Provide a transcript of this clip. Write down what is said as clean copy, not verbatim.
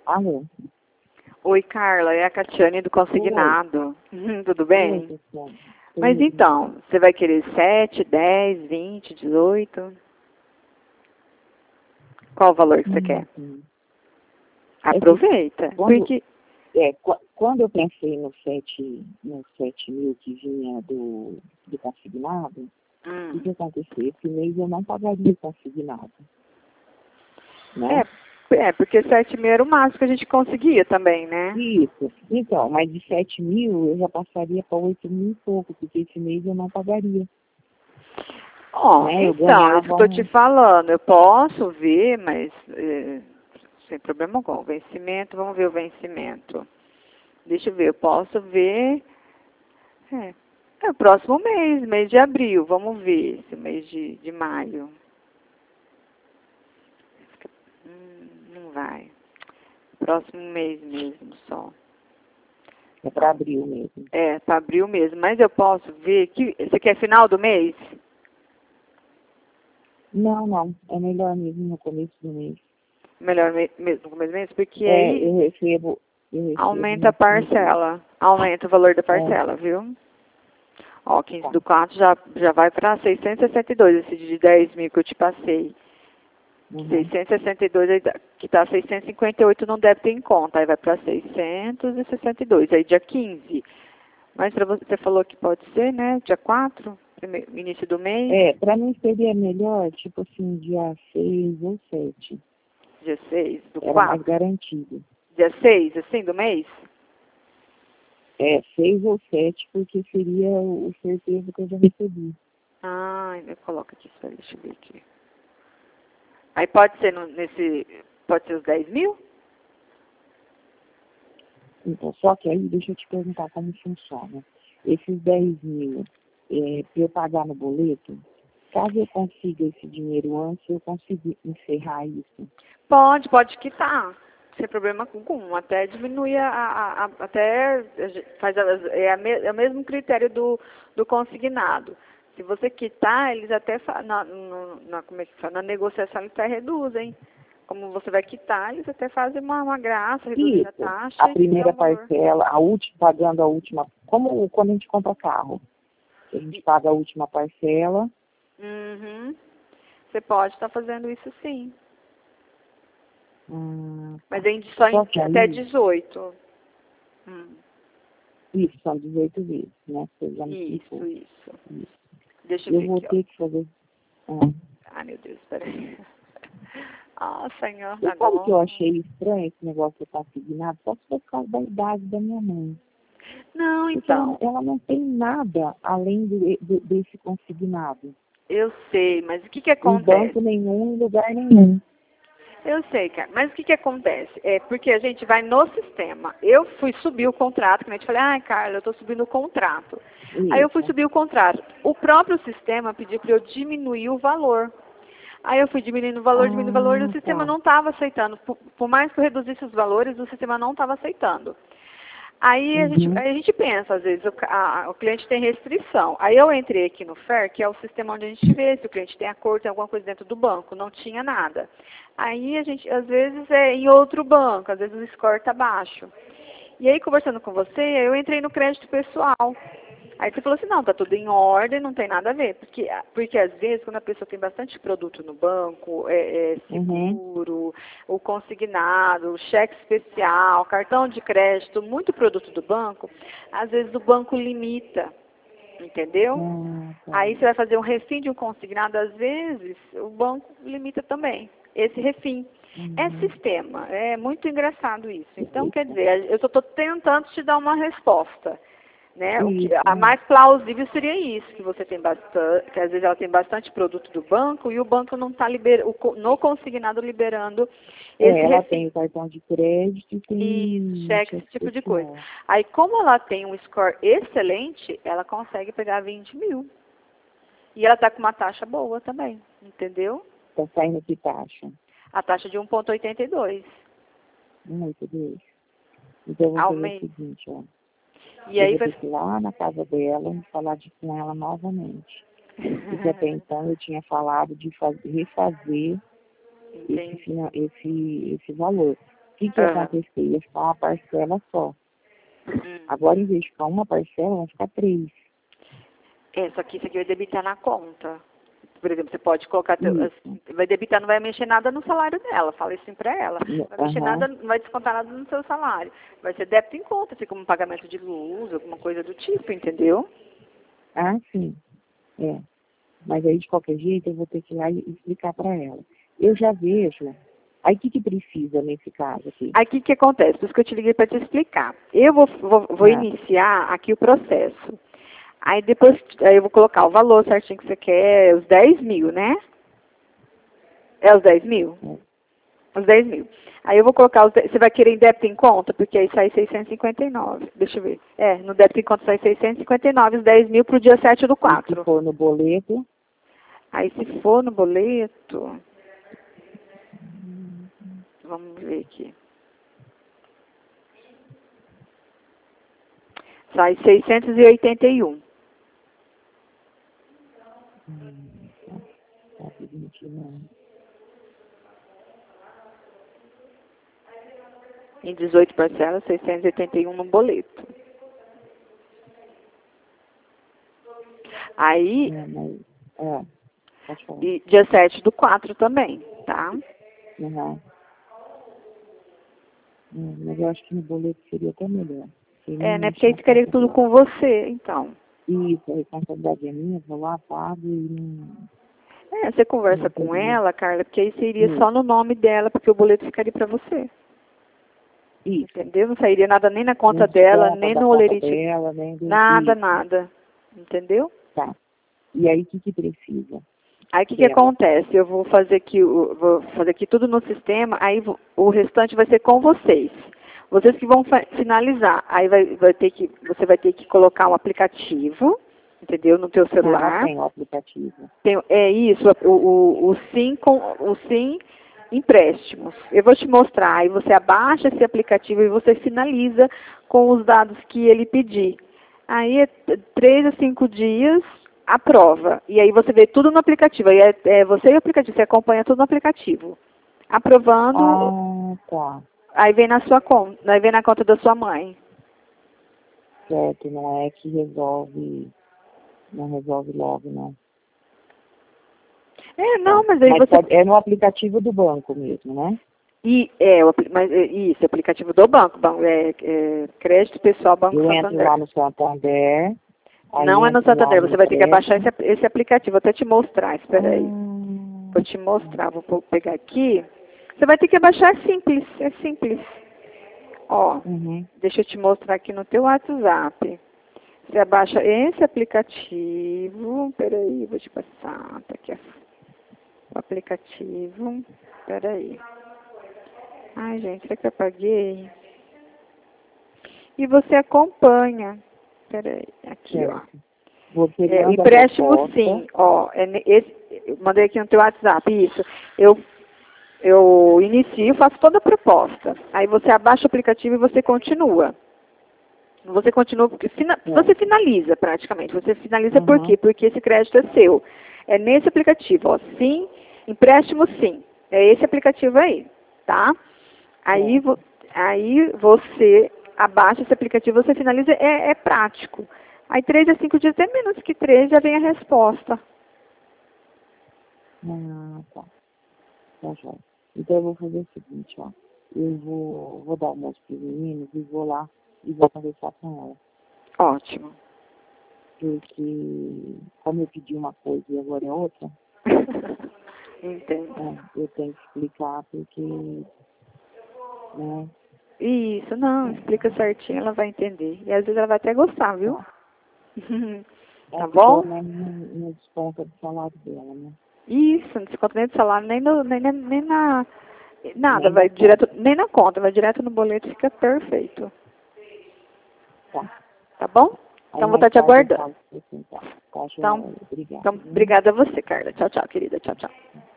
Alô? Oi, Carla, é a Catiane do Consignado. Tudo bem? Oi, pessoal. Mas então, você vai querer 7, 10, 20, 18? Qual o valor que você quer? Aproveita. Porque... Quando eu pensei no 7 mil que vinha do consignado, o que aconteceu? Esse mês eu não pagaria o consignado. Né? Porque 7 mil era o máximo que a gente conseguia também, né? Isso. Então, mas de 7 mil eu já passaria para 8 mil e pouco, porque esse mês eu não pagaria. Então, isso que eu tô te falando. Eu posso ver, mas sem problema algum. Vencimento, vamos ver o vencimento. Deixa eu ver, eu posso ver. É o próximo mês de abril. Vamos ver esse mês de maio. Não vai. Próximo mês mesmo só. É para abril mesmo. É, para abril mesmo. Mas eu posso ver que. Você quer final do mês? Não. É melhor mesmo no começo do mês. Melhor mesmo no começo do mês? Porque aí. Eu recebo aumenta a parcela. Aumenta o valor da parcela, viu? Ó, 15 do 4 já vai para 662, esse de 10 mil que eu te passei. 662, aí, que está 658 não deve ter em conta, aí vai para 662, aí dia 15. Mas para você falou que pode ser, né? Dia 4, início do mês? Para mim seria melhor, tipo assim, dia 6 ou 7. Dia 6 do 4? Era mais garantido. Dia 6, assim, do mês? 6 ou 7, porque seria o certeza que eu já recebi. Eu coloco aqui, deixa eu ver aqui. Aí pode ser pode ser os 10 mil? Então, só que aí, deixa eu te perguntar como funciona. Esses 10 mil, para eu pagar no boleto, caso eu consiga esse dinheiro antes, eu consigo encerrar isso? Pode quitar. Sem problema algum. Até diminui até faz é o mesmo critério do consignado. Se você quitar, eles até como é que fala? Na negociação eles até reduzem. Como você vai quitar, eles até fazem uma graça, reduzem a taxa. A primeira parcela, pagando a última, como quando a gente compra carro. A gente paga a última parcela. Você pode estar fazendo isso sim. Mas só até 18. Isso, são 18 vezes, né? Isso. Deixa eu ver vou aqui, ter que fazer... Ai, meu Deus, peraí. Senhor. Sabe que eu achei estranho esse negócio de consignado? Só por causa da idade da minha mãe. Não, então. Ela não tem nada além desse consignado. Eu sei, mas o que acontece? Em banco nenhum, em lugar nenhum. Eu sei, cara, mas o que acontece? É porque a gente vai no sistema. Eu fui subir o contrato, que a gente falei, Carla, eu estou subindo o contrato. Isso. Aí eu fui subir o contrato. O próprio sistema pediu para eu diminuir o valor. Aí eu fui diminuindo o valor, e o sistema não estava aceitando. Por mais que eu reduzisse os valores, o sistema não estava aceitando. Aí a gente pensa, às vezes, o cliente tem restrição. Aí eu entrei aqui no FAIR, que é o sistema onde a gente vê se o cliente tem acordo, tem alguma coisa dentro do banco. Não tinha nada. Aí a gente, às vezes, é em outro banco, às vezes o score está baixo. E aí, conversando com você, eu entrei no crédito pessoal. Aí você falou assim, não, tá tudo em ordem, não tem nada a ver. Porque às vezes, quando a pessoa tem bastante produto no banco, seguro, o consignado, o cheque especial, cartão de crédito, muito produto do banco, às vezes o banco limita, entendeu? Aí você vai fazer um refim de um consignado, às vezes o banco limita também esse refim. É sistema, é muito engraçado isso. Então, quer dizer, eu só estou tentando te dar uma resposta. Né? A mais plausível seria isso, que você tem bastante, que às vezes ela tem bastante produto do banco e o banco não está no consignado liberando esse ela tem o cartão de crédito e tem cheque, esse tipo de coisa. Aí, como ela tem um score excelente, ela consegue pegar 20 mil. E ela está com uma taxa boa também, entendeu? Está saindo que taxa? A taxa de 1,82. 1,82. Então, eu vou fazer o seguinte, ó. E aí eu vou ter que ir lá na casa dela e falar com ela novamente. Porque até então eu tinha falado de refazer esse valor. que acontecer? Ia ficar uma parcela só. Agora, em vez de ficar uma parcela, vai ficar 3. Só que isso aqui vai debitar na conta. Por exemplo, você pode colocar... vai debitar, não vai mexer nada no salário dela. Fala isso assim pra ela. Não vai mexer nada, não vai descontar nada no seu salário. Vai ser débito em conta, assim como um pagamento de luz, alguma coisa do tipo, entendeu? Ah, sim. Mas aí, de qualquer jeito, eu vou ter que ir lá e explicar para ela. Eu já vejo. Aí, o que precisa nesse caso aqui? Aí, o que acontece? Por isso que eu te liguei para te explicar. Eu vou iniciar aqui o processo. Aí, depois, eu vou colocar o valor certinho que você quer, os 10 mil, né? É os 10 mil? Os 10 mil. Aí, eu vou colocar, você vai querer em débito em conta? Porque aí sai 659. Deixa eu ver. No débito em conta sai 659, os 10 mil para o dia 7/4. E se for no boleto? Aí, se for no boleto... Vamos ver aqui. Sai 681. Em 18 parcelas, 681 no boleto. Aí, e dia 7/4 também, tá? Mas eu acho que no boleto seria até melhor. Né? Porque aí ficaria tudo com você, então. Isso, a responsabilidade é minha, vou lá, pago e não... Você conversa com ela, Carla, porque aí seria só no nome dela, porque o boleto ficaria para você. Isso. Entendeu? Não sairia nada nem na conta dela, nem no olerite. Nada. Entendeu? Tá. E aí, o que precisa? Aí, o que acontece? Eu vou fazer aqui tudo no sistema, aí o restante vai ser com vocês. Vocês que vão finalizar. Aí você vai ter que colocar um aplicativo, entendeu? No teu celular. Tem o aplicativo. Isso, o SIM empréstimos. Eu vou te mostrar. Aí você abaixa esse aplicativo e você finaliza com os dados que ele pedir. Aí, 3 a 5 dias, aprova. E aí você vê tudo no aplicativo. Aí você e o aplicativo, você acompanha tudo no aplicativo. Aprovando, tá. aí vem na sua conta, aí vem na conta da sua mãe. Certo, não é que não resolve logo, não. Não, mas aí você... É no aplicativo do banco mesmo, né? Isso, aplicativo do banco. Crédito Pessoal Banco Santander. Eu entro lá no Santander. Não é no Santander, você vai ter que abaixar esse aplicativo. Vou até te mostrar, espera aí. Vou te mostrar, vou pegar aqui. Você vai ter que abaixar, é simples. Deixa eu te mostrar aqui no teu WhatsApp. Você abaixa esse aplicativo. Peraí, vou te passar. Tá aqui o aplicativo. Peraí. Ai, gente, será que eu apaguei? E você acompanha. Peraí, aqui, o empréstimo sim, eu mandei aqui no teu WhatsApp, isso. Eu inicio, faço toda a proposta. Aí você abaixa o aplicativo e você continua. Você continua, porque você finaliza praticamente. Você finaliza por quê? Porque esse crédito é seu. É nesse aplicativo, sim, empréstimo sim. É esse aplicativo aí, tá? Aí você abaixa esse aplicativo, você finaliza, é prático. Aí 3 a 5 dias, até menos que 3, já vem a resposta. Tá. Tá, joia. Então eu vou fazer o seguinte, eu vou dar almoço para os meninos e vou lá e vou conversar com ela. Ótimo. Porque, como eu pedi uma coisa e agora é outra, entendo. Eu tenho que explicar porque, né? Isso, não, explica certinho, ela vai entender. E às vezes ela vai até gostar, viu? Tá bom? Não desconta do salário dela, né? Isso, não desconta nem do salário, nem na... Nada, vai direto, nem na conta, vai direto no boleto, fica perfeito. Tá bom? Então vou estar te aguardando. Então, obrigada a você, Carla. Tchau, tchau, querida. Tchau, tchau.